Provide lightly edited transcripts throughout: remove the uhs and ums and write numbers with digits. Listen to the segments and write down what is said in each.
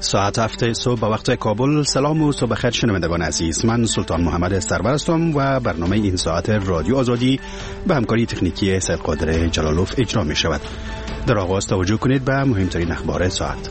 ساعت 7 صبح به وقت کابل. سلام و صبح خیر شنوندگان عزیز، من سلطان محمد سرور هستم و برنامه این ساعت رادیو آزادی به همکاری تکنیکی سید قادر جلالوف اجرا می شود. در آغاز توجه کنید به مهمترین اخبار ساعت.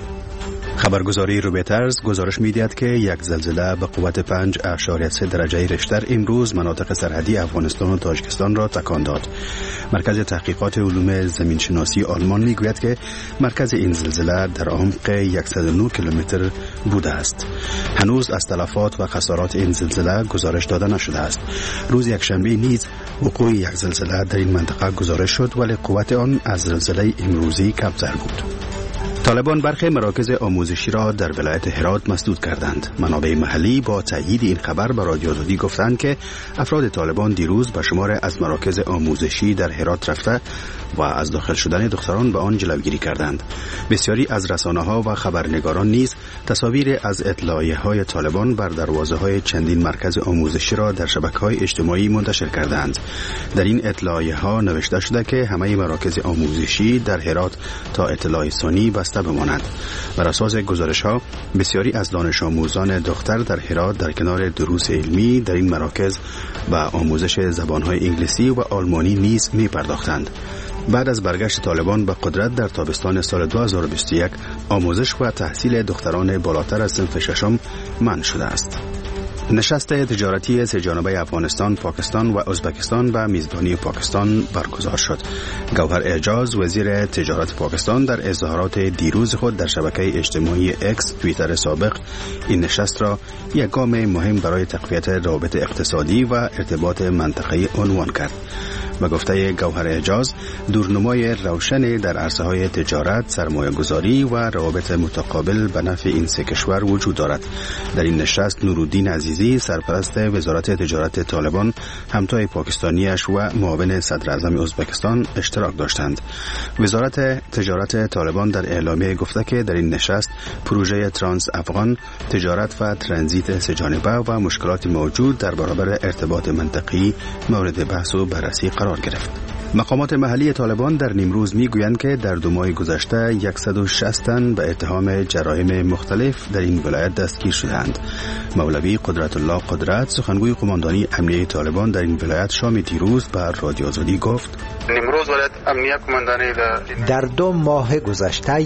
خبرگزاری رویترز گزارش می‌دهد که یک زلزله به قوت 5.3 درجه ریشتر امروز مناطق سرحدی افغانستان و تاجیکستان را تکان داد. مرکز تحقیقات علوم زمینشناسی آلمان میگوید که مرکز این زلزله در عمق 109 کیلومتر بوده است. هنوز از تلفات و خسارات این زلزله گزارش داده نشده است. روز یکشنبه نیز وقوع یک زلزله در این منطقه گزارش شد، ولی قوت آن از زلزله امروزی کمتر بود. طالبان برخی مراکز آموزشی را در ولایت هرات مسدود کردند. منابع محلی با تایید این خبر به رادیو آزادی گفتند که افراد طالبان دیروز به شمار از مراکز آموزشی در هرات رفته و از داخل شدن دختران به آن جلوگیری کردند. بسیاری از رسانه‌ها و خبرنگاران نیز تصاویر از اطلاعیه‌های طالبان بر دروازه‌های چندین مرکز آموزشی را در شبکه‌های اجتماعی منتشر کردند. در این اطلاعیه‌ها نوشته شده که همه مراکز آموزشی در هرات تا اطلاع ثانی بسته بمانند. بر اساس گزارش‌ها بسیاری از دانش آموزان دختر در هرات در کنار دروس علمی در این مراکز و آموزش زبان‌های انگلیسی و آلمانی نیز می‌پرداختند. بعد از برگشت طالبان به قدرت در تابستان سال 2021 آموزش و تحصیل دختران بالاتر از صنف ششم منع شده است. نشست تجارتی سه‌جانبه افغانستان، پاکستان و ازبکستان به میزبانی پاکستان برگزار شد. گوهر اعجاز وزیر تجارت پاکستان در اظهارات دیروز خود در شبکه اجتماعی اکس توییتر سابق این نشست را یک گام مهم برای تقویت روابط اقتصادی و ارتباط منطقه‌ای عنوان کرد. به گفته گوهر اعجاز، دورنمای روشن در عرصه‌های تجارت، سرمایه‌گذاری و روابط متقابل به نفع این سه کشور وجود دارد. در این نشست نورالدین عزیزی، سرپرست وزارت تجارت طالبان، همتای پاکستانیش و معاون صدر اعظم ازبکستان اشتراک داشتند. وزارت تجارت طالبان در اعلامیه گفته که در این نشست پروژه ترانس افغان، تجارت و ترانزیت سه‌جانبه و مشکلات موجود در برابر ارتباط منطقی مورد بحث و بررسی قرار گرفت. مقامات محلی طالبان در نیمروز میگویند که در 2 ماه گذشته 160 تن به اتهام جرایم مختلف در این ولایت دستگیر شدند. مولوی قدرت الله قدرت، سخنگوی قماندانی امنیه طالبان در این ولایت، شام دیروز بر رادیو آزادی گفت: نیمروز ولایت امنیه قماندانی در 2 ماه گذشته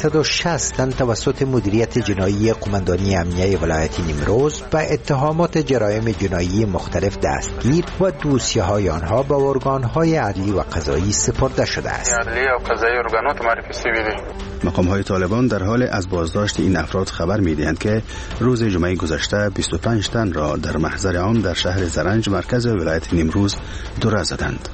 160 تن توسط مدیریت جنایی قماندانی امنیه ولایت نیمروز به اتهامات جرایم جنایی مختلف دستگیر و دوسیه‌های آنها به ارگان‌های عدلی و قضایی سپرده شده است. عدلی و قضایی ارگانات معرفی شده. مقام‌های طالبان در حال از بازداشت این افراد خبر می‌دهند که روز جمعه گذشته 25 تن را در محضر عام در شهر زرنج مرکز ولایت نیمروز دوره زدند.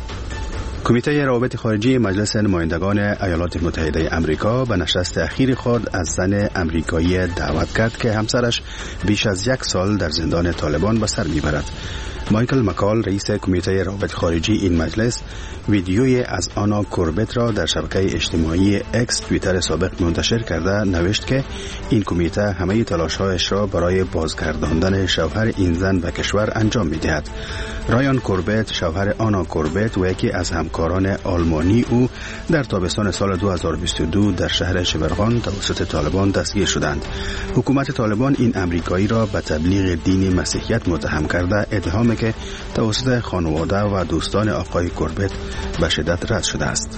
کمیته روابط خارجی مجلس نمایندگان ایالات متحده آمریکا به نشست اخیر خود از زن امریکایی دعوت کرد که همسرش بیش از 1 سال در زندان طالبان به سر میبرد. مایکل مکال، رئیس کمیته روابط خارجی این مجلس، ویدیوی از آنا کوربت را در شبکه اجتماعی اکس توییتر سابق منتشر کرده نوشت که این کمیته همه تلاش‌هایش را برای بازگرداندن شوهر این زن به کشور انجام می‌دهد. رایان کوربت، شوهر آنا کوربت و یکی از همکاران آلمانی او، در تابستان سال 2022 در شهر شبرغان توسط طالبان دستگیر شدند. حکومت طالبان این امریکایی را به تبلیغ دین مسیحیت متهم کرده، اتهامی که توسط خانواده و دوستان آقای کوربت به شدت رد شده است.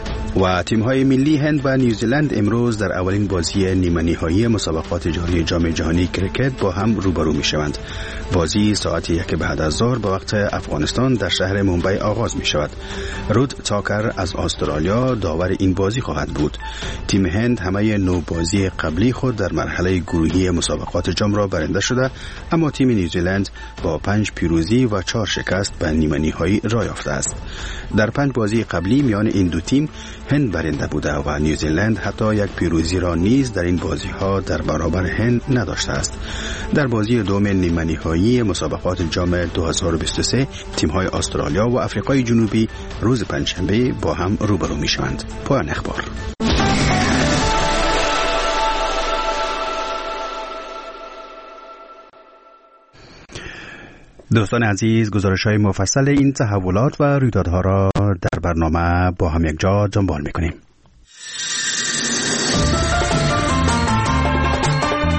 و تیم‌های ملی هند و نیوزیلند امروز در اولین بازی نیمه نهایی مسابقات جهانی جام جهانی کرکت با هم روبرو می‌شوند. بازی ساعت 1 بعد از ظهر به وقت افغانستان در شهر مومبای آغاز می‌شود. رود تاکر از استرالیا داور این بازی خواهد بود. تیم هند همه 9 بازی قبلی خود در مرحله گروهی مسابقات جام را برنده شده، اما تیم نیوزیلند با 5 پیروزی و 4 شکست به نیمه نهایی راه یافته است. در 5 بازی قبلی میان این دو تیم هند برنده بوده و نیوزیلند حتی یک پیروزی را نیز در این بازی‌ها در برابر هند نداشته است. در بازی دوم نیمه نهایی مسابقات جام 2023 تیم‌های استرالیا و آفریقای جنوبی روز پنجشنبه با هم روبرو می‌شوند. پایان اخبار. دوستان عزیز، گزارش‌های مفصل این تحولات و رویدادها را در برنامه با هم یک جا دنبال می‌کنیم.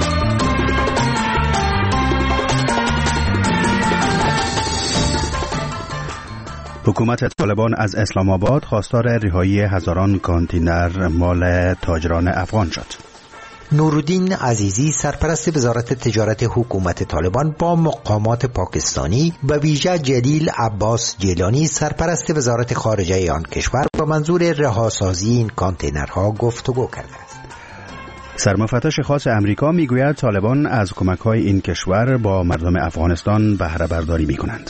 حکومت طالبان از اسلام آباد خواستار رهایی هزاران کانتینر مال تاجران افغان شد. نورالدین عزیزی سرپرست وزارت تجارت حکومت طالبان با مقامات پاکستانی و ویژه جلیل عباس جیلانی سرپرست وزارت خارجه آن کشور با منظور رهاسازی این کانتینرها گفتگو کرده است. سرمفتش خاص امریکا میگوید طالبان از کمک‌های این کشور با مردم افغانستان بهره برداری می‌کنند.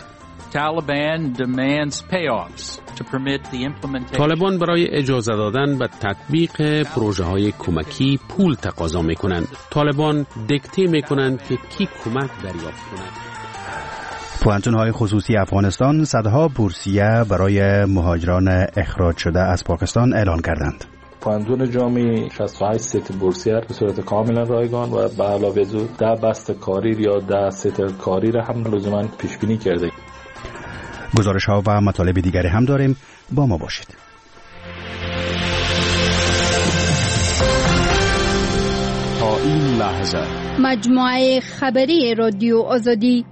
طالبان برای اجازه دادن به تطبیق پروژه های کمکی پول تقاضا می کنند. طالبان دیکته می کنند که کی کمک دریافت کند. پوانتون‌های خصوصی افغانستان صدها بورسیه برای مهاجران اخراج شده از پاکستان اعلان کردند. پوانتون جامعی 68 ست بورسیه به صورت کاملا رایگان و به علاوه زود 10 بست کاری یا 10 ست کاری را هم لزوما پیش بینی کرده. گزارش ها و مطالب دیگری هم داریم، با ما باشید. تا این لحظه مجموعه خبری رادیو آزادی.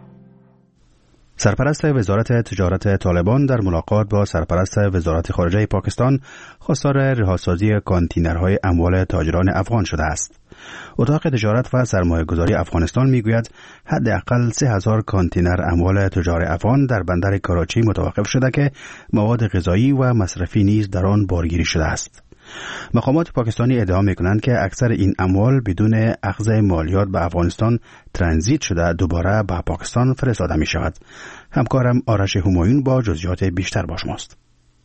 سرپرست وزارت تجارت طالبان در ملاقات با سرپرست وزارت خارجه پاکستان خواستار رهاسازی کانتینرهای اموال تاجران افغان شده است. اتاق تجارت و سرمایه‌گذاری افغانستان میگوید حداقل 3000 کانتینر اموال تجار افغان در بندر کراچی متوقف شده که مواد غذایی و مصرفی نیز در آن بارگیری شده است. مقامات پاکستانی ادعا می‌کنند که اکثر این اموال بدون اخذ مالیات به افغانستان ترانزیت شده دوباره به پاکستان فرستاده می‌شود. همکارم آرش همایون با جزئیات بیشتر با شماست.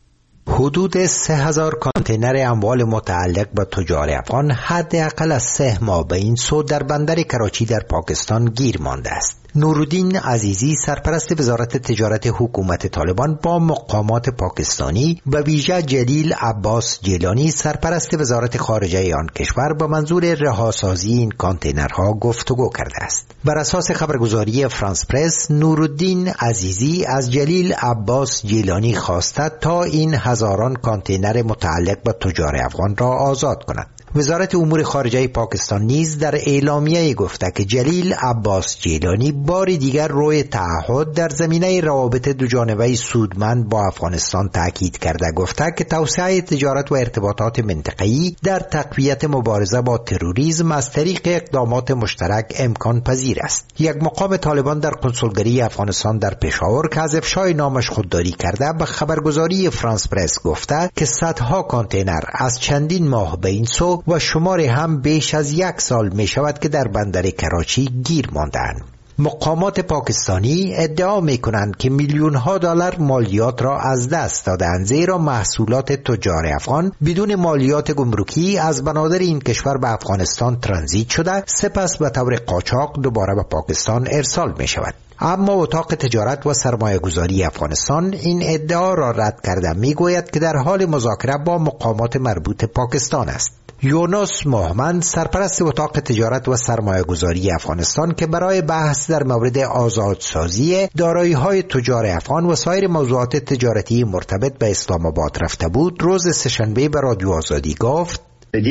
حدود 3000 کانتینر اموال متعلق به تجار افغان حداقل از 3 ماه به این سو در بندر کراچی در پاکستان گیر مانده است. نورالدین عزیزی سرپرست وزارت تجارت حکومت طالبان با مقامات پاکستانی و ویژه جلیل عباس جیلانی سرپرست وزارت خارجه آن کشور با منظور رهاسازی این کانتینرها گفتگو کرده است. بر اساس خبرگزاری فرانس پرس، نورالدین عزیزی از جلیل عباس جیلانی خواسته تا این هزاران کانتینر متعلق به تجار افغان را آزاد کند. وزارت امور خارجه پاکستان نیز در اعلامیه گفته که جلیل عباس جیلانی بار دیگر روی تعهد در زمینه روابط دوجانبه سودمند با افغانستان تاکید کرده، گفته که توسعه تجارت و ارتباطات منطقه‌ای در تقویت مبارزه با تروریسم از طریق اقدامات مشترک امکان پذیر است. یک مقام طالبان در کنسولگری افغانستان در پشاور که از افشای نامش خودداری کرده به خبرگزاری فرانس پرس گفته که صدها کانتینر از چندین ماه به این سو و شمار هم بیش از 1 سال می شود که در بندر کراچی گیر ماندند. مقامات پاکستانی ادعا می کنند که میلیون ها دلار مالیات را از دست دادند، زیرا محصولات تجار افغان بدون مالیات گمرکی از بنادر این کشور به افغانستان ترانزیت شده، سپس به طور قاچاق دوباره به پاکستان ارسال می شود. اما اتاق تجارت و سرمایه‌گذاری افغانستان این ادعا را رد کرده، می گوید که در حال مذاکره با مقامات مربوط پاکستان است. یونس محمد سرپرست اتاق تجارت و سرمایه‌گذاری افغانستان که برای بحث در مورد آزادسازی دارایی‌های تجار افغان و سایر موضوعات تجارتی مرتبط به اسلام آباد رفته بود، روز سه‌شنبه به رادیو آزادی گفت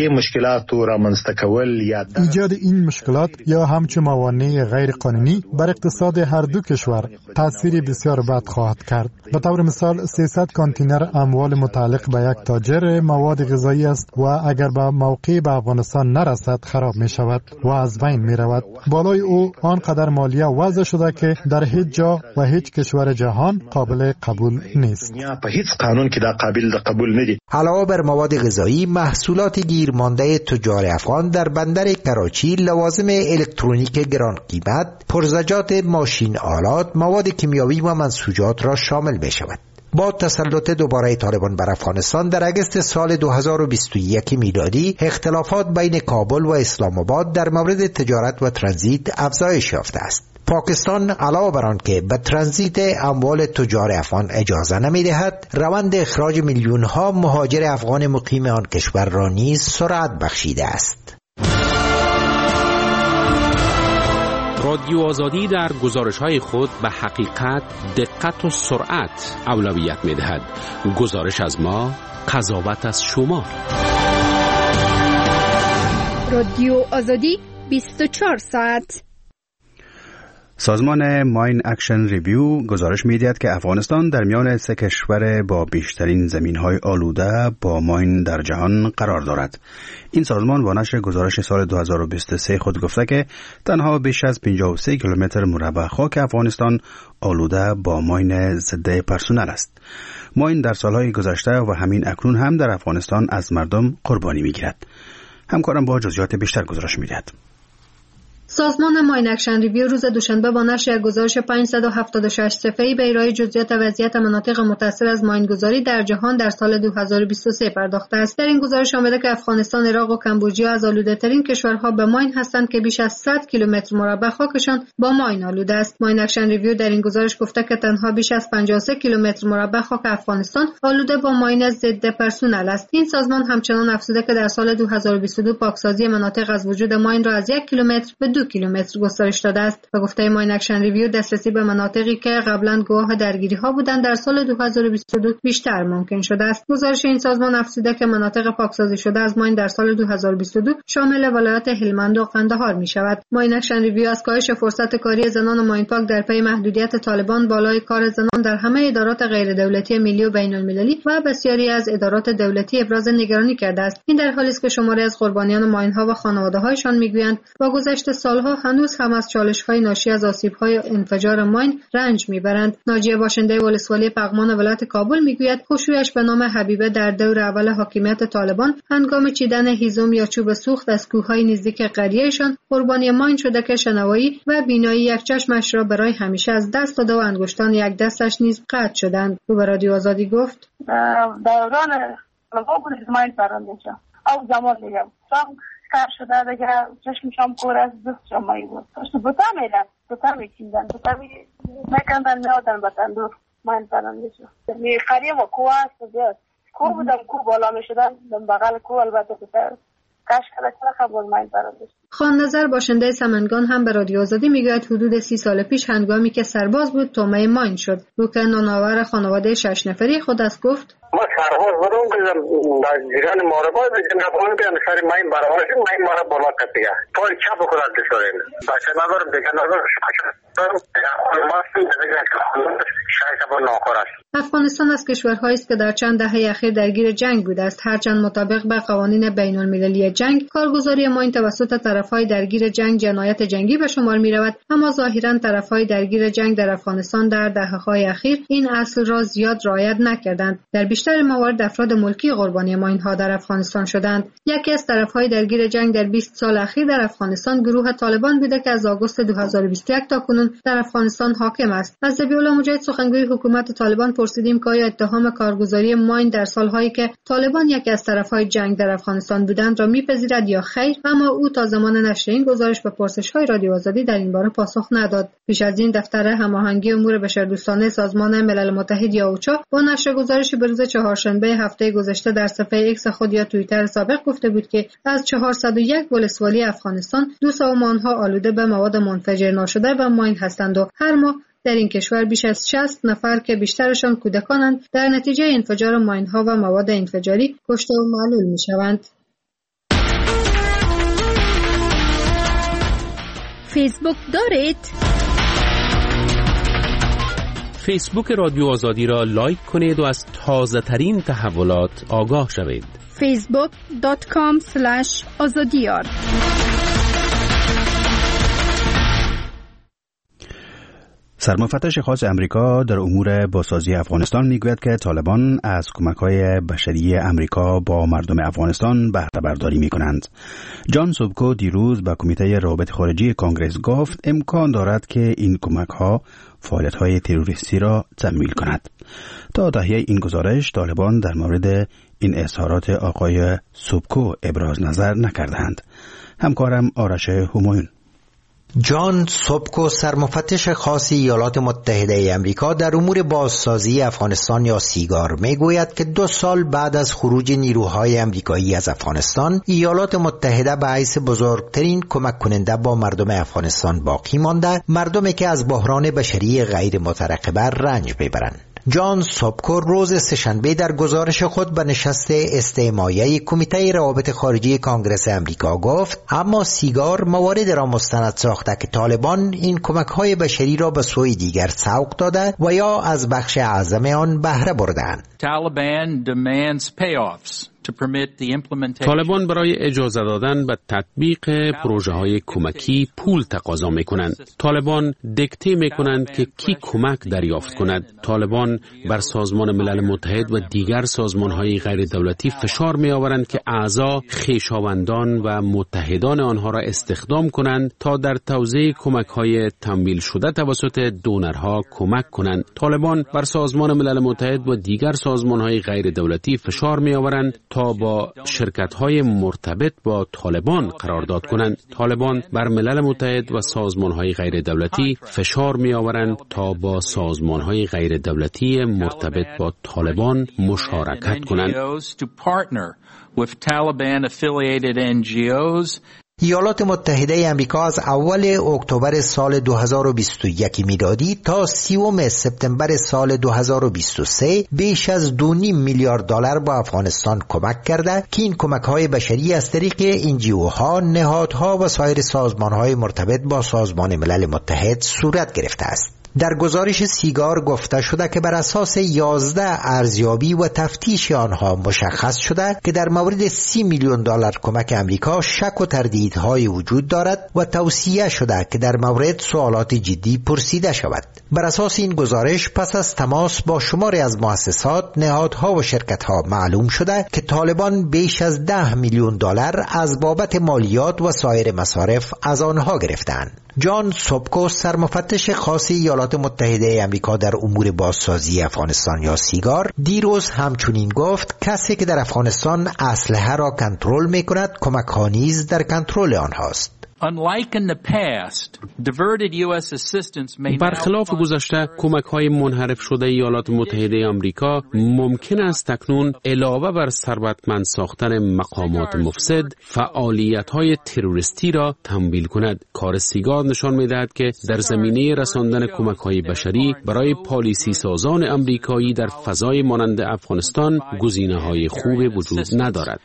ایجاد این مشکلات یا همچون موانع غیر قانونی بر اقتصاد هر دو کشور تأثیر بسیار بد خواهد کرد. به طور مثال 300 کانتینر اموال متعلق به یک تاجر مواد غذایی است و اگر به موقع به افغانستان نرسد خراب می شود و از بین می رود. بالای او آنقدر مالیه وضع شده که در هیچ جا و هیچ کشور جهان قابل قبول نیست. علاوه بر مواد غذایی، محصولات گیرمانده تجار افغان در بندر کراچی لوازم الکترونیک گران قیمت، پرزجات ماشین آلات، مواد کیمیاوی و منسوجات را شامل می شود. با تسلط دوباره طالبان بر افغانستان در اگست سال 2021 میلادی اختلافات بین کابل و اسلام آباد در مورد تجارت و ترانزیت افزایش یافته است. پاکستان علاوه بر آن که به ترانزیت اموال تجار افغان اجازه نمی‌دهد، روند اخراج میلیون‌ها مهاجر افغان مقیم آن کشور را نیز سرعت بخشیده است. رادیو آزادی در گزارش‌های خود به حقیقت، دقت و سرعت اولویت می‌دهد. گزارش از ما، قضاوت از شما. رادیو آزادی 24 ساعت. سازمان ماین اکشن ریویو گزارش می‌دهد که افغانستان در میان 3 کشور با بیشترین زمین‌های آلوده با ماین در جهان قرار دارد. این سازمان با نشر گزارش سال 2023 خود گفته که تنها بیش از 53 کیلومتر مربع خاک افغانستان آلوده با ماین ضد پرسونل است. ماین در سالهای گذشته و همین اکنون هم در افغانستان از مردم قربانی می‌گیرد. همکارم با جزئیات بیشتر گزارش می‌دهد. سازمان ماین اکشن ریویو روز دوشنبه با نشر یک گزارش 576 صفحه‌ای به ارائه جزئیات وضعیت مناطق متأثر از ماینگذاری در جهان در سال 2023 پرداخته است. در این گزارش آمده که افغانستان، عراق و کمبودجا از آلوده‌ترین کشورها به ماین هستند که بیش از 100 کیلومتر مربع خاکشان با ماین آلوده است. ماین اکشن ریویو در این گزارش گفته که تنها بیش از 53 کیلومتر مربع خاک افغانستان آلوده با ماین ضد پرسونل است. این سازمان همچنان افزوده که در سال 2022 پاکسازی مناطق از وجود ماین را از 1 کیلومتر به 2 کیلومتر گسترش داده است. به گفته ماین اکشن ریویو دسترسی به مناطقی که قبلا گواه درگیری‌ها بودند در سال 2022 بیشتر ممکن شده است. گزارش این سازمان افزوده که مناطق پاکسازی شده از ماین در سال 2022 شامل ولایات هلمند و قندهار می‌شود. ماین اکشن ریویو از کاهش فرصت کاری زنان ماین پاک در پی محدودیت طالبان بالای کار زنان در همه ادارات غیر دولتی ملی و بین‌المللی و بسیاری از ادارات دولتی ابراز نگرانی کرده است. این در حالی است که شماری از قربانیان ماین‌ها و خانواده‌هایشان می‌گویند با گذشت سالها هنوز هم از چالش‌های ناشی از آسیب‌های انفجار ماین رنج می‌برند. ناجیه باشنده ولسوالی پغمان ولایت کابل می‌گوید خشوعش به نام حبیبه در دور اول حاکمیت طالبان هنگام چیدن هیزم یا چوب سوخت از کوه‌های نزدیک قریه‌شان قربانی ماین شده که شنوایی و بینایی یک چشمش را برای همیشه از دست داده و انگشتان یک دستش نیز قطع شدند. او به رادیو آزادی گفت: دوران ماین پرنده شد. او زمان میگم کار شده دیگه چشمشم کور از دستشم مایی بود. بوتا میدن، بوتا میکندن، بوتا میکندن میادن به تندور ماین پرنده شد. قریم و کوه هست بیاد. کوه بودم کوه بالا میشدن دم بغل کوه البته بوتا کاش کلا خبر ماین پرنده شد. خان نظر باشنده سمنگان هم به رادیو آزادی میگوید حدود 30 سال پیش هنگامی که سرباز بود تومه ماین شد. رو که نانآور خانواده 6 نفری خود است گفت: ما سرباز بودم که در جریان مارباز جنگافان بیان سر ماین برابر شد ماین مارا بالا کتیگه پای چپ خودت دستورین باشه ندارم دیگه ندارم افغانستان از کشورهایی است که در چند دهه اخیر درگیر جنگ بوده است. هرچند مطابق به قوانین بین المللی جنگ کارگزاری ماین توسط طرفهای درگیر جنگ جنایت جنگی به شمار می رود، اما ظاهرا طرفهای درگیر جنگ در افغانستان در دهه‌های اخیر این اصل را زیاد رعایت نکردند. در بیشتر موارد افراد ملکی قربانی ماین‌ها در افغانستان شدند. یکی از طرفهای درگیر جنگ در 20 سال اخیر در افغانستان گروه طالبان بوده که از آگوست 2021 تا کنون در افغانستان حاکم است. از ذبیح‌الله مجاهد سخنگوی حکومت طالبان پرسیدیم که آیا اتهام کارگزاری ماین در سالهایی که طالبان یکی از طرفهای جنگ در افغانستان بودند را می‌پذیرد یا خیر، اما او تا زمان نشر این گزارش به پرسش‌های رادیو آزادی در این باره پاسخ نداد. پیش از این دفتر هماهنگی امور بشردوستانه سازمان ملل متحد یا اوچا با نشر گزارشی به روز چهارشنبه هفته گذشته در صفحه ایکس خود یا توییتر سابق گفته بود که از 401 ولسوالی افغانستان 200 آنها آلوده به مواد منفجر ناشده و ماین هستند و هر ماه در این کشور بیش از 60 نفر که بیشترشان کودکانند در نتیجه انفجار ماین‌ها و مواد انفجاری کشته و معلول می‌شوند. فیسبوک دارید؟ فیسبوک رادیو آزادی را لایک کنید و از تازه ترین تحولات آگاه شوید. facebook.com/azadiyar سرمفتش خاص امریکا در امور بازسازی افغانستان میگوید که طالبان از کمک‌های بشری امریکا با مردم افغانستان بهره برداری می‌کنند. جان سوبکو دیروز به کمیته روابط خارجی کانگرس گفت امکان دارد که این کمک‌ها فعالیت‌های تروریستی را تمویل کند. تا تهیه این گزارش طالبان در مورد این اظهارات آقای سوبکو ابراز نظر نکردند. همکارم آرش همایون. جان سوبکو سرمفتش خاص ایالات متحده ای آمریکا در امور بازسازی افغانستان یا سیگار میگوید که 2 سال بعد از خروج نیروهای آمریکایی از افغانستان ایالات متحده به حیث بزرگترین کمک کننده با مردم افغانستان باقی مانده، مردمی که از بحران بشری غیر مترقبه رنج میبرند. جان سوبکو روز سه‌شنبه در گزارش خود به نشست استماعی کمیته روابط خارجی کانگرس امریکا گفت اما سیگار موارد را مستند ساخته که طالبان این کمک‌های بشری را به سوی دیگر سوق داده و یا از بخش اعظم آن بهره بردند. طالبان برای اجازه دادن به تطبیق پروژه های کمکی پول تقاضا می کنند. طالبان دکته می کنند که کی کمک دریافت کند. طالبان بر سازمان ملل متحد و دیگر سازمان های غیر دولتی فشار می آورند که اعضا خویشاوندان و متحدان آنها را استخدام کنند تا در توزیع کمک های تمویل شده توسط دونرها کمک کنند. طالبان بر سازمان ملل متحد و دیگر سازمان های غیر دولتی فشار می آورند تا با شرکت‌های مرتبط با طالبان قرارداد کنند. طالبان بر ملل متحد و سازمان‌های غیر دولتی فشار می‌آورند تا با سازمان‌های غیر دولتی مرتبط با طالبان مشارکت کنند. ایالات متحده آمریکا از اول اکتبر سال 2021 میلادی تا 30 سپتامبر سال 2023 بیش از 2.5 میلیارد دلار به افغانستان کمک کرده که این کمک‌های بشری از طریق NGO‌ها، نهادها و سایر سازمان‌های مرتبط با سازمان ملل متحد صورت گرفته است. در گزارش سیگار گفته شده که بر اساس 11 ارزیابی و تفتیش آنها مشخص شده که در مورد 30 میلیون دلار کمک امریکا شک و تردیدهای وجود دارد و توصیه شده که در مورد سوالات جدی پرسیده شود. بر اساس این گزارش پس از تماس با شماری از مؤسسات، نهادها و شرکتها معلوم شده که طالبان بیش از 10 میلیون دلار از بابت مالیات و سایر مصارف از آنها گرفتند. جان سوبکو، سرمفتش خاص ایالات متحده آمریکا در امور بازسازی افغانستان یا سیگار، دیروز همچنین گفت کسی که در افغانستان اسلحه را کنترل می‌کند کمک‌ها نیز در کنترل آنهاست. برخلاف گذشته، کمک‌های منحرف شده ایالات متحده آمریکا ممکن است تکنون علاوه بر ثروتمند ساختن مقامات مفسد، فعالیت‌های تروریستی را تمویل کند. کار سیگار نشان می‌دهد که در زمینه رساندن کمک‌های بشری برای پالیسی سازان آمریکایی در فضای مانند افغانستان گزینه‌های خوبی وجود ندارد.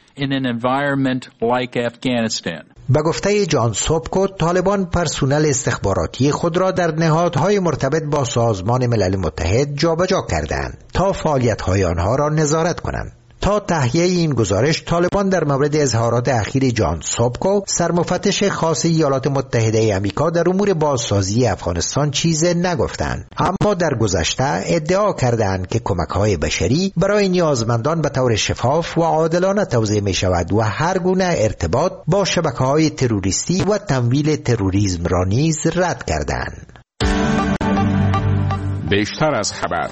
به گفته جان سوبکو، طالبان پرسنل استخباراتی خود را در نهادهای مرتبط با سازمان ملل متحد جابجا کردند تا فعالیت‌های آنها را نظارت کنند. تا تهیه این گزارش، طالبان در مورد اظهارات اخیر جان سوبکو، سرمفتش خاص ایالات متحده آمریکا در امور بازسازی افغانستان چیزی نگفتند، اما در گذشته ادعا کردند که کمک‌های بشری برای نیازمندان به طور شفاف و عادلانه توزیع می‌شود و هر گونه ارتباط با شبکه‌های تروریستی و تمویل تروریسم را نیز رد کردند. بیشتر از خبر.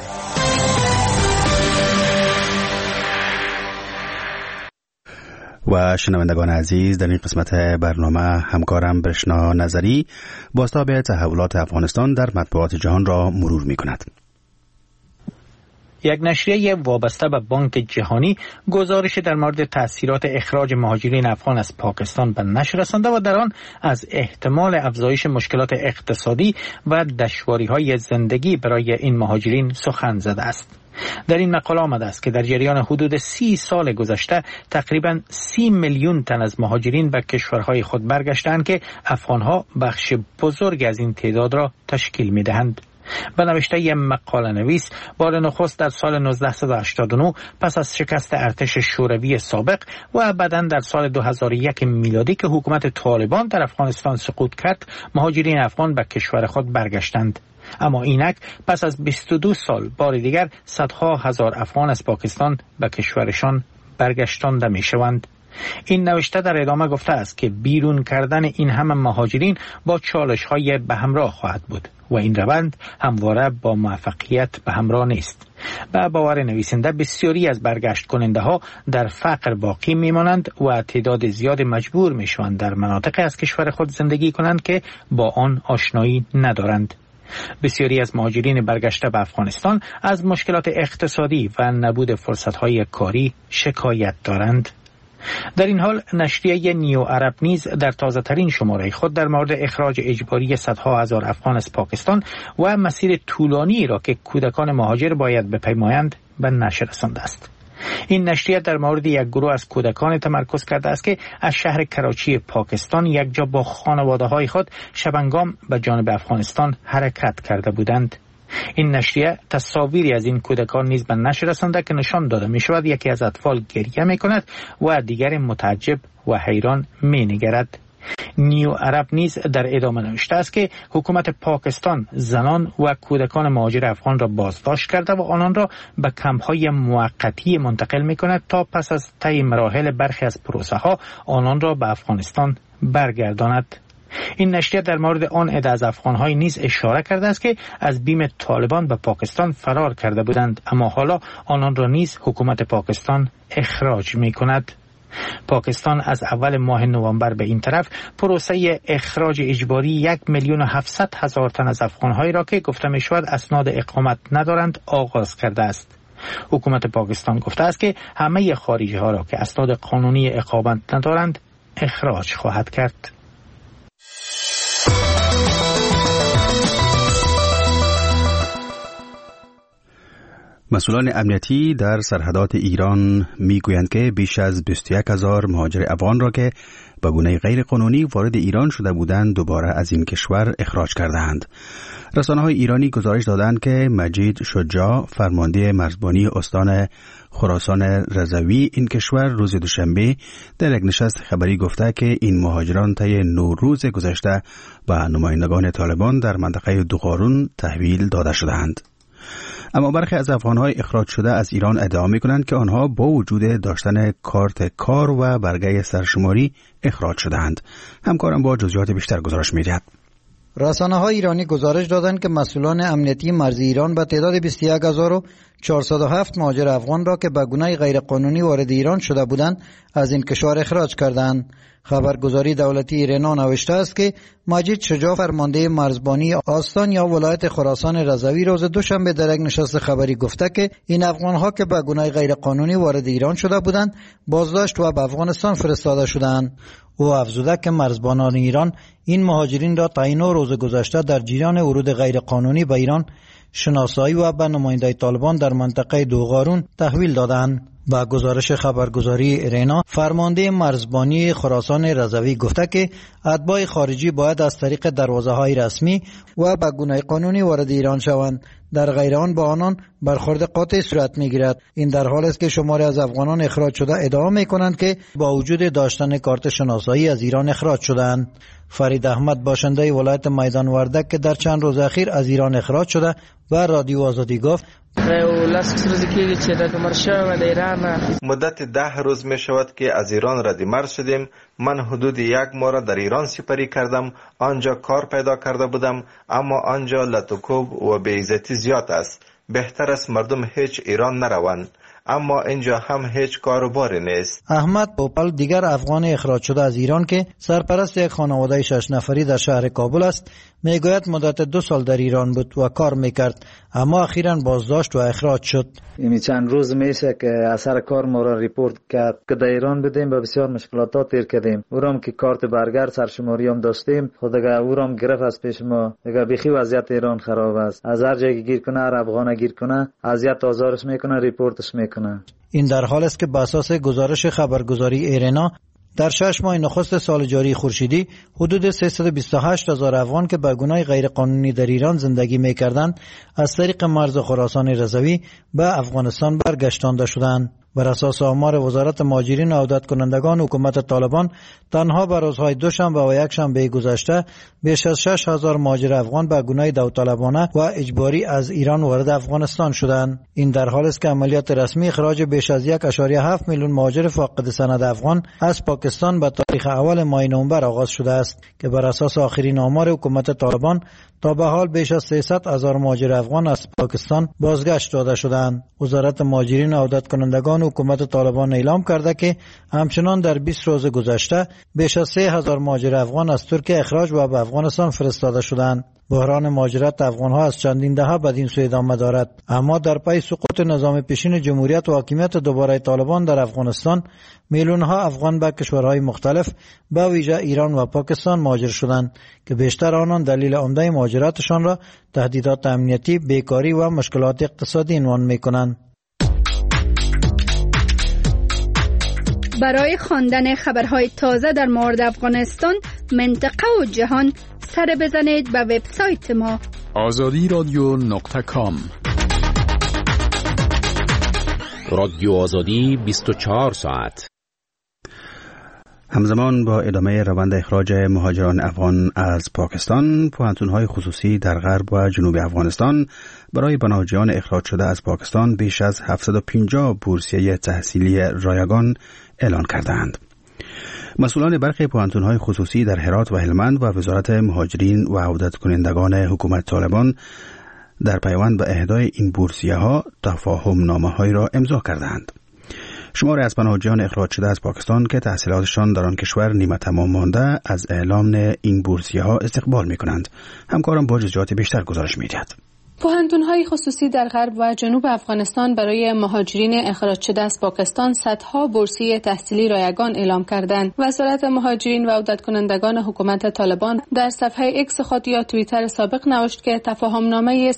و شنوندگان عزیز، در این قسمت برنامه همکارم برشنا نظری بازتاب تحولات افغانستان در مطبوعات جهان را مرور می کند. یک نشریه وابسته به بانک جهانی گزارش در مورد تأثیرات اخراج مهاجرین افغان از پاکستان به نشر رسانده و در آن از احتمال افزایش مشکلات اقتصادی و دشواری‌های زندگی برای این مهاجرین سخن زده است. در این مقاله آمده است که در جریان حدود 30 سال گذشته تقریباً 30 میلیون تن از مهاجرین به کشورهای خود برگشتند که افغانها بخش بزرگ از این تعداد را تشکیل می‌دهند. به نوشته ی مقاله نویس، بار نخست در سال 1989 پس از شکست ارتش شوروی سابق و بعداً در سال 2001 میلادی که حکومت طالبان در افغانستان سقوط کرد، مهاجرین افغان به کشور خود برگشتند. اما اینک پس از 22 سال بار دیگر صدها هزار افغان از پاکستان به کشورشان برگشتانده می شوند. این نوشته در ادامه گفته است که بیرون کردن این همه مهاجرین با چالش‌های به همراه خواهد بود و این روند همواره با موفقیت به همراه نیست. به باور نویسنده، بسیاری از برگشت کننده ها در فقر باقی میمانند و تعداد زیاد مجبور میشوند در مناطقی از کشور خود زندگی کنند که با آن آشنایی ندارند. بسیاری از مهاجرین برگشته به افغانستان از مشکلات اقتصادی و نبود فرصت‌های کاری شکایت دارند. در این حال نشریه نیو عرب نیز در تازه ترین شماره خود در مورد اخراج اجباری صدها هزار افغان از پاکستان و مسیر طولانی را که کودکان مهاجر باید بپیمایند به نشر رسانده است. این نشریه در مورد یک گروه از کودکان تمرکز کرده است که از شهر کراچی پاکستان یک جا با خانواده‌های خود شبانگام به جانب افغانستان حرکت کرده بودند. این نشریه تصاویری از این کودکان نیز به نشر رسانده که نشان داده می شود یکی از اطفال گریه می کند و دیگر متعجب و حیران می نگرد. نیو عرب نیز در ادامه نوشته است که حکومت پاکستان زنان و کودکان مهاجر افغان را بازداشت کرده و آنان را به کمپ‌های موقتی منتقل می کند تا پس از طی مراحل برخی از پروسه ها آنان را به افغانستان برگرداند. این نشریه در مورد آن عده از افغان‌های نیز اشاره کرده است که از بیم طالبان به پاکستان فرار کرده بودند، اما حالا آنان را نیز حکومت پاکستان اخراج می‌کند. پاکستان از اول ماه نوامبر به این طرف پروسه اخراج اجباری 1,700,000 تن از افغان‌هایی را که گفته می‌شود اسناد اقامت ندارند آغاز کرده است. حکومت پاکستان گفته است که همه خارجی‌ها را که اسناد قانونی اقامت ندارند اخراج خواهد کرد. مسئولان امنیتی در سرحدات ایران میگویند که بیش از 21,000 مهاجر افغان را که به گونه غیر قانونی وارد ایران شده بودند دوباره از این کشور اخراج کردند. رسانه‌های ایرانی گزارش دادند که مجید شجاع فرمانده مرزبانی استان خراسان رضوی این کشور روز دوشنبه در یک نشست خبری گفته که این مهاجران طی 9 روز گذشته به نمایندگان طالبان در منطقه دوغارون تحویل داده شدند. اما برخی از افغان‌های اخراج شده از ایران ادعا می‌کنند که آنها با وجود داشتن کارت کار و برگه سرشماری اخراج شدند. همکارم با جزئیات بیشتر گزارش می‌دهد. رسانه‌های ایرانی گزارش دادند که مسئولان امنیتی مرز ایران به تعداد 21,407 مهاجر افغان را که به گونه غیرقانونی وارد ایران شده بودند از این کشور اخراج کردند. خبرگزاری دولتی ایرنا نوشته است که مجید شجاع فرمانده مرزبانی آستان یا ولایت خراسان رضوی روز دوشنبه در یک نشست خبری گفته که این افغان‌ها که به گونه غیرقانونی وارد ایران شده بودند بازداشت و به افغانستان فرستاده شدند. او افزوده که مرزبانان ایران این مهاجرین را طی 9 روز گذشته در جریان ورود غیرقانونی به ایران شناسایی و به نماینده طالبان در منطقه دوغارون تحویل دادند. با گزارش خبرگزاری ایرنا فرمانده مرزبانی خراسان رضوی گفته که اتباع خارجی باید از طریق دروازه‌های رسمی و به گونه قانونی وارد ایران شوند، در غیر آن با آنان برخورد قاطع صورت می‌گیرد. این در حالی است که شماری از افغانان اخراج شده ادعا می‌کنند که با وجود داشتن کارت شناسایی از ایران اخراج شدند. فرید احمد باشنده ولایت میدان وردک که در چند روز اخیر از ایران اخراج شده و رادیو آزادی گفت مدت 10 روز می شود که از ایران ردیمرز شدیم. من حدود 1 ماه را در ایران سپری کردم. آنجا کار پیدا کرده بودم، اما آنجا لطوکوب و بی‌عزتی زیاد است. بهتر است مردم هیچ ایران نروند، اما اینجا هم هیچ کاروباری نیست. احمد پوپل دیگر افغان اخراج شده از ایران که سرپرست یک خانواده 6 نفری در شهر کابل است میگوید مدت 2 سال در ایران بود و کار میکرد، اما اخیراً بازداشت و اخراج شد. این چند روز میشه که اثر کار ما را ریپورت کرد که در ایران بودیم و بسیار مشکلات تیر کردیم. اورام که کارت برگرد سرشماری هم داشتیم، خود دیگه اورام گرفت از پیش ما. دیگه بیخی وضعیت ایران خراب است. از هر جایی گیر کنه، هر افغان گیر کنه، اذیت آزارش میکنه، ریپورتش میکنه. این در حالی است که بر اساس گزارش خبرگزاری ایرنا در 6 ماه نخست سال جاری خورشیدی حدود 328,000 افغان که به گونه غیرقانونی در ایران زندگی می‌کردند از طریق مرز خراسان رضوی به افغانستان برگشتانده شدند. بر اساس آمار وزارت مهاجرین و عودت کنندگان حکومت طالبان تنها بر روزهای دوشنبه و یکشنبه گذشته بیش از 6,000 مهاجر افغان به گونه داوطلبانه و اجباری از ایران وارد افغانستان شدند. این در حالی است که عملیات رسمی اخراج بیش از 1.7 میلیون مهاجر فاقد سند افغان از پاکستان به تاریخ اول ماه نوامبر آغاز شده است که بر اساس آخرین آمار حکومت طالبان تا به حال بیش از 300,000 مهاجر افغان از پاکستان بازگشت داده شدند. وزارت مهاجرین و عودت کنندگان کنندگان حکومت طالبان اعلام کرده که همچنان در 20 روز گذشته بیش از 3000 مهاجر افغان از ترکیه اخراج و به افغانستان فرستاده شدند. بحران مهاجرت افغان‌ها از چندین دهه بدین سو ادامه دارد، اما در پی سقوط نظام پیشین جمهوریت و حاکمیت دوباره طالبان در افغانستان میلیون‌ها افغان به کشورهای مختلف به ویژه ایران و پاکستان مهاجر شدند که بیشتر آنان دلیل عمده مهاجرتشان را تهدیدات امنیتی، بیکاری و مشکلات اقتصادی عنوان می‌کنند. برای خواندن خبرهای تازه در مورد افغانستان، منطقه و جهان سر بزنید به وبسایت ما azadiradyo.com. رادیو آزادی 24 ساعت. همزمان با ادامه روند اخراج مهاجران افغان از پاکستان، پوهنتون‌های خصوصی در غرب و جنوب افغانستان برای پناهجویان اخراج شده از پاکستان بیش از 750 بورسیه تحصیلی رایگان اعلان کردند. مسئولان برخی پوهنتون‌های خصوصی در هرات و هلمند و وزارت مهاجرین و عودت کنندگان حکومت طالبان در پیوند به اهدای این بورسیه‌ها تفاهم نامه‌هایی را امضا کردند. شماری از پناهجویان اخراج شده از پاکستان که تحصیلاتشان در آن کشور نیمه تمام مانده از اعلام این بورسیه‌ها استقبال می‌کنند. همکارم با جزئیات بیشتر گزارش می‌دهد. پوهنتون‌های خصوصی در غرب و جنوب افغانستان برای مهاجرین اخراج شده از پاکستان صدها بورسیه تحصیلی رایگان اعلام کردند. وزارت مهاجرین و عودت کنندگان حکومت طالبان در صفحه ایکس خود یا توییتر سابق نوشت که تفاهمنامه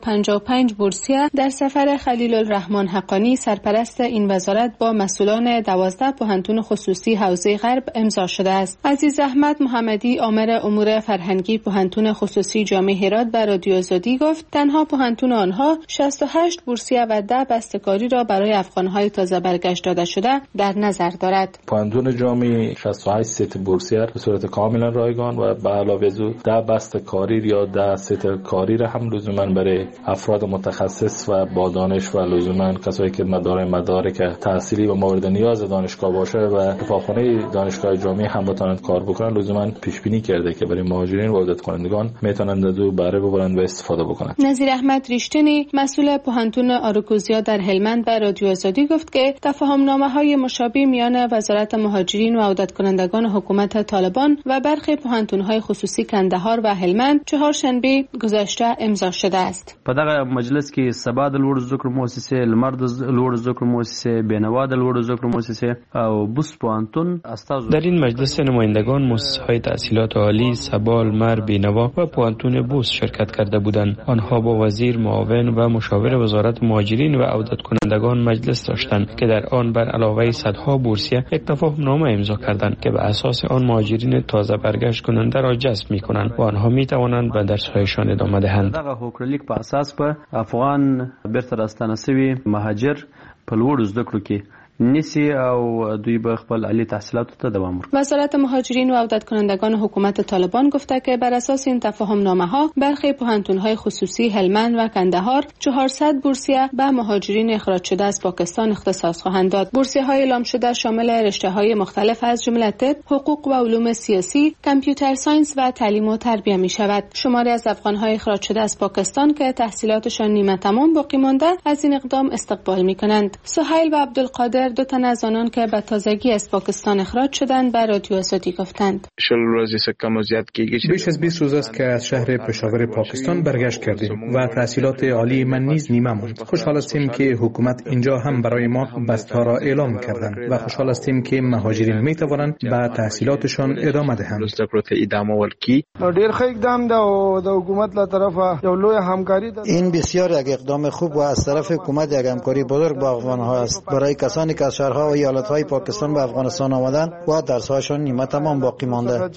355 بورسیه در سفر خلیل الرحمن حقانی سرپرست این وزارت با مسئولان 12 پوهنتون خصوصی حوزه غرب امضا شده است. عزیز احمد محمدی، آمر امور فرهنگی پوهنتون خصوصی جامع هرات به رادیو آزادی گفت تنها پوهنتون آنها 68 بورسیه و 10 بسته‌کاری را برای افغان‌های تازه برگشت داده شده در نظر دارد. پوهنتون جامع 68 ست بورسیه به صورت کاملا رایگان و به علاوه از 10 بسته‌کاری یا 10 ست کاری را هم لزوما برای افراد متخصص و با دانش و لزوما کسایی که دارای مدارک تحصیلی و مورد نیاز دانشگاه باشه و کتابخانه دانشگاه جامع هم بتوانند کار بکنند لزوما پیش بینی کرده که برای مهاجرین و عودت کنندگان میتونند از او بهره ببرند و استفاده بکنند. نظیر احمد ریشتنی مسئول پوهنتون آرکوزیا در هلمند به رادیو آزادی گفت که تفاهمنامه‌های مشابه میان وزارت مهاجرین و عودت کنندگان حکومت طالبان و برخی پوهنتون‌های خصوصي کندهار و هلمند چهارشنبه گذشته امضا شده است. په دغه مجلس کې سبا د لوړ زده کړو مؤسسې، لمر د لوړ زده کړو مؤسسې، بینوا د لوړ زده کړو مؤسسې او بوس پوهنتون استاد. در این مجلس نمایندگان مؤسسه‌های تحصیلات عالی سبا، لمر، بینوا و پوهنتون بوس شرکت کرده بودند. آنها با وزیر معاون و مشاور وزارت مهاجرین و عودت کنندگان مجلس داشتند که در آن بر علاوه صدها بورسیه یک تفاهمنامه امضا کردند که به اساس آن مهاجرین تازه برگشت کننده را جذب می‌کنند و آنها می‌توانند به درس‌هایشان ادامه دهند. دغه هوکړلیک په اساس په افغان بیرته راستنه شوي مهاجر په لوړو زده کړو کې نیسی او دوی به خپل عالی تحصیلاتو ته دوام ورکړي. وزارت مهاجرین و عودت کنندگان حکومت طالبان گفته که بر اساس این تفاهمنامه‌ها برخی پوهنتون‌های خصوصی هلمند و کندهار 400 بورسیه به مهاجرین اخراج شده از پاکستان اختصاص خواهند داد. بورسیه‌های اعلام شده شامل رشته‌های مختلف از جمله طب، حقوق و علوم سیاسی، کامپیوتر ساینس و تعلیم و تربیت می‌شود. شماری از افغان‌های اخراج شده از پاکستان که تحصیلاتشان نیمه تمام باقی مانده از این اقدام استقبال می‌کنند. سهیل و عبدالقادر دو تن از آنان که به تازگی از پاکستان اخراج شدند به رادیو آزادی گفتند. بیش از 20 روز است که از شهر پشاور پاکستان برگشت کردیم و تحصیلات عالی من نیز نیمه ماند. خوشحال هستیم که حکومت اینجا هم برای ما بسته‌ها را اعلام کردند و خوشحال هستیم که مهاجرین می توانند به تحصیلاتشان ادامه دهند. ډیر ښه اقدام ده او د حکومت له طرفه یو لوی همکاری ده. این بسیار یک اقدام خوب و از طرف حکومت یک همکاری بزرگ با افغان‌ها است. برای کسانی که از شهرها و ایالت‌های پاکستان به افغانستان آمدند و درس‌هایشان نیمه تمام باقی مانده.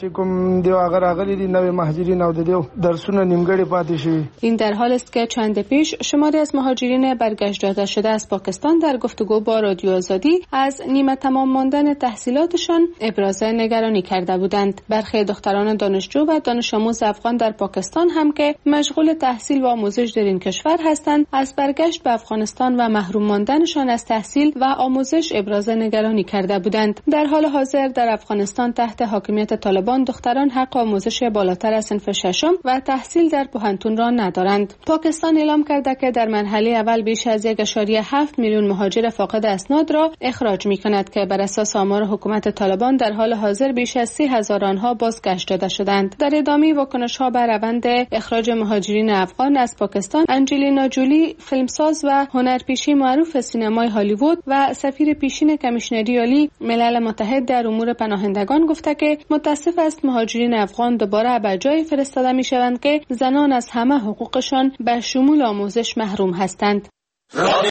این در حال است که چند پیش شماری از مهاجرین برگشت داده شده از پاکستان در گفتگو با رادیو آزادی از نیمه تمام ماندن تحصیلاتشان ابراز نگرانی کرده بودند. برخی دختران دانشجو و دانش آموز افغان در پاکستان هم که مشغول تحصیل و آموزش در این کشور هستند از برگشت به افغانستان و محروم ماندنشان از تحصیل و آموزش آموزش ابراز نگرانی کرده بودند. در حال حاضر در افغانستان تحت حاکمیت طالبان دختران حق آموزش بالاتر از صنف ششم و تحصیل در پوهنتون را ندارند. پاکستان اعلام کرده که در مرحله اول بیش از 1.7 میلیون مهاجر فاقد اسناد را اخراج می‌کند که بر اساس آمار حکومت طالبان در حال حاضر بیش از 30,000 آنها بازگشت داده شدند. در ادامه واکنش‌ها بر روند اخراج مهاجرین افغان از پاکستان، انجلینا جولی، فیلمساز و هنرپیشه معروف سینمای هالیوود و سفیر پیشین کمیشنری عالی ملل متحد در امور پناهندگان گفته که متاسف است مهاجرین افغان دوباره به جای فرستاده می‌شوند که زنان از همه حقوقشان به شمول آموزش محروم هستند.